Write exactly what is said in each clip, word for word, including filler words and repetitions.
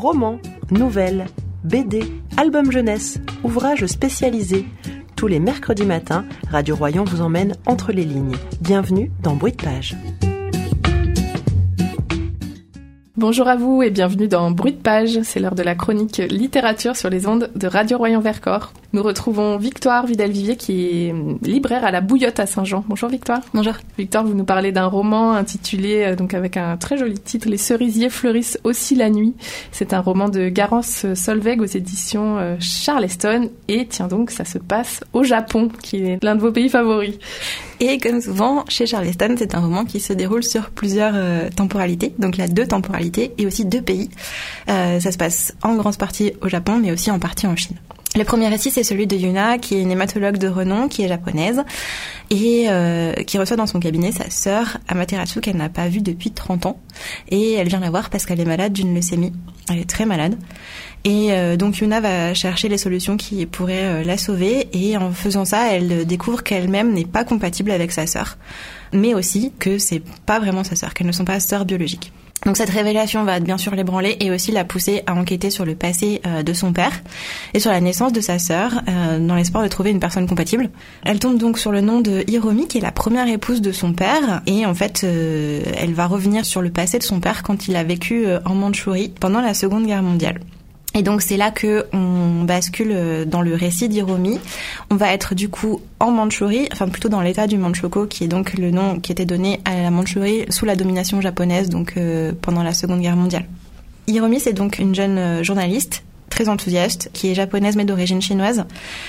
Romans, nouvelles, B D, albums jeunesse, ouvrages spécialisés. Tous les mercredis matins, Radio Royan vous emmène entre les lignes. Bienvenue dans Bruit de Page. Bonjour à vous et bienvenue dans Bruit de Page, c'est l'heure de la chronique littérature sur les ondes de Radio Royan-Vercors. Nous retrouvons Victoire Vidal-Vivier qui est libraire à la Bouillotte à Saint-Jean. Bonjour Victoire. Bonjour. Victoire, vous nous parlez d'un roman intitulé, donc avec un très joli titre, Les cerisiers fleurissent aussi la nuit. C'est un roman de Garance Solveig aux éditions Charleston et tiens donc, ça se passe au Japon, qui est l'un de vos pays favoris. Et comme souvent, chez Charleston, c'est un roman qui se déroule sur plusieurs euh, temporalités. Donc il y a deux temporalités et aussi deux pays. Euh, ça se passe en grande partie au Japon, mais aussi en partie en Chine. Le premier récit, c'est celui de Yuna, qui est une hématologue de renom, qui est japonaise, et euh, qui reçoit dans son cabinet sa sœur Amaterasu, qu'elle n'a pas vue depuis trente ans. Et elle vient la voir parce qu'elle est malade d'une leucémie. Elle est très malade. Et euh, donc Yuna va chercher les solutions qui pourraient euh, la sauver, et en faisant ça, elle découvre qu'elle-même n'est pas compatible avec sa sœur, mais aussi que c'est pas vraiment sa sœur, qu'elles ne sont pas sœurs biologiques. Donc cette révélation va bien sûr l'ébranler et aussi la pousser à enquêter sur le passé euh, de son père et sur la naissance de sa sœur, euh, dans l'espoir de trouver une personne compatible. Elle tombe donc sur le nom de Hiromi, qui est la première épouse de son père, et en fait euh, elle va revenir sur le passé de son père quand il a vécu euh, en Mandchourie pendant la Seconde Guerre mondiale. Et donc c'est là que on bascule dans le récit d'Hiromi. On va être du coup en Mandchourie, enfin plutôt dans l'état du Manchukuo, qui est donc le nom qui était donné à la Mandchourie sous la domination japonaise, donc euh, pendant la Seconde Guerre mondiale. Hiromi, c'est donc une jeune journaliste très enthousiaste, qui est japonaise mais d'origine chinoise.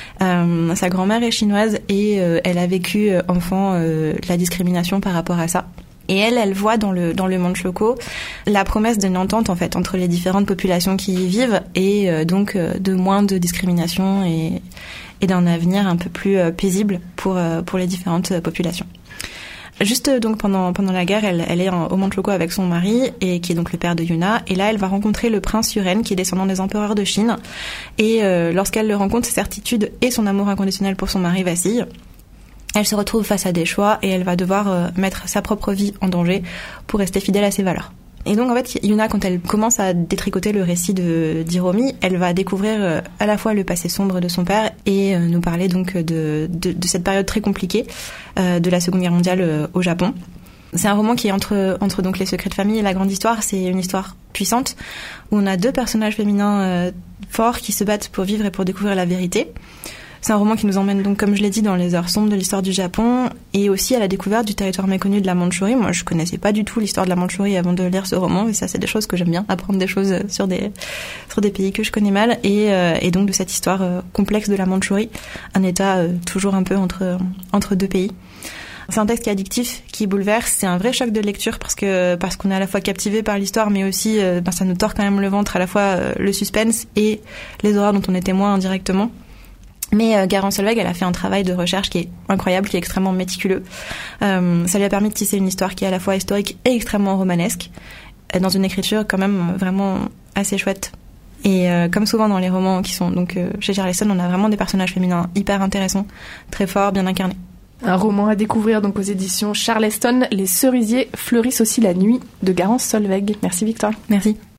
Euh, sa grand-mère est chinoise et euh, elle a vécu euh, enfant euh, la discrimination par rapport à ça. Et elle, elle voit dans le dans le Manchukuo la promesse d'une entente en fait entre les différentes populations qui y vivent et euh, donc euh, de moins de discrimination et et d'un avenir un peu plus euh, paisible pour euh, pour les différentes euh, populations. Juste euh, donc pendant pendant la guerre, elle elle est en, au Manchukuo avec son mari et qui est donc le père de Yuna, et là elle va rencontrer le prince Yuren qui est descendant des empereurs de Chine, et euh, lorsqu'elle le rencontre, ses certitudes et son amour inconditionnel pour son mari vacillent. Elle se retrouve face à des choix et elle va devoir euh, mettre sa propre vie en danger pour rester fidèle à ses valeurs. Et donc en fait, Yuna, quand elle commence à détricoter le récit de d'Hiromi, elle va découvrir euh, à la fois le passé sombre de son père et euh, nous parler donc de, de de cette période très compliquée euh, de la Seconde Guerre mondiale euh, au Japon. C'est un roman qui est entre entre donc les secrets de famille et la grande histoire. C'est une histoire puissante où on a deux personnages féminins euh, forts qui se battent pour vivre et pour découvrir la vérité. C'est un roman qui nous emmène donc, comme je l'ai dit, dans les heures sombres de l'histoire du Japon et aussi à la découverte du territoire méconnu de la Mandchourie. Moi, je connaissais pas du tout l'histoire de la Mandchourie avant de lire ce roman, et ça, c'est des choses que j'aime bien, apprendre des choses sur des sur des pays que je connais mal, et, euh, et donc de cette histoire euh, complexe de la Mandchourie, un état euh, toujours un peu entre entre deux pays. C'est un texte qui est addictif, qui bouleverse. C'est un vrai choc de lecture parce que parce qu'on est à la fois captivé par l'histoire, mais aussi euh, ben, ça nous tord quand même le ventre, à la fois euh, le suspense et les horreurs dont on est témoin indirectement. Mais euh, Garance Solveig, elle a fait un travail de recherche qui est incroyable, qui est extrêmement méticuleux. Euh, ça lui a permis de tisser une histoire qui est à la fois historique et extrêmement romanesque, dans une écriture quand même vraiment assez chouette. Et euh, comme souvent dans les romans qui sont donc euh, chez Charleston, on a vraiment des personnages féminins hyper intéressants, très forts, bien incarnés. Un roman à découvrir donc aux éditions Charleston, Les cerisiers fleurissent aussi la nuit, de Garance Solveig. Merci Victoire. Merci.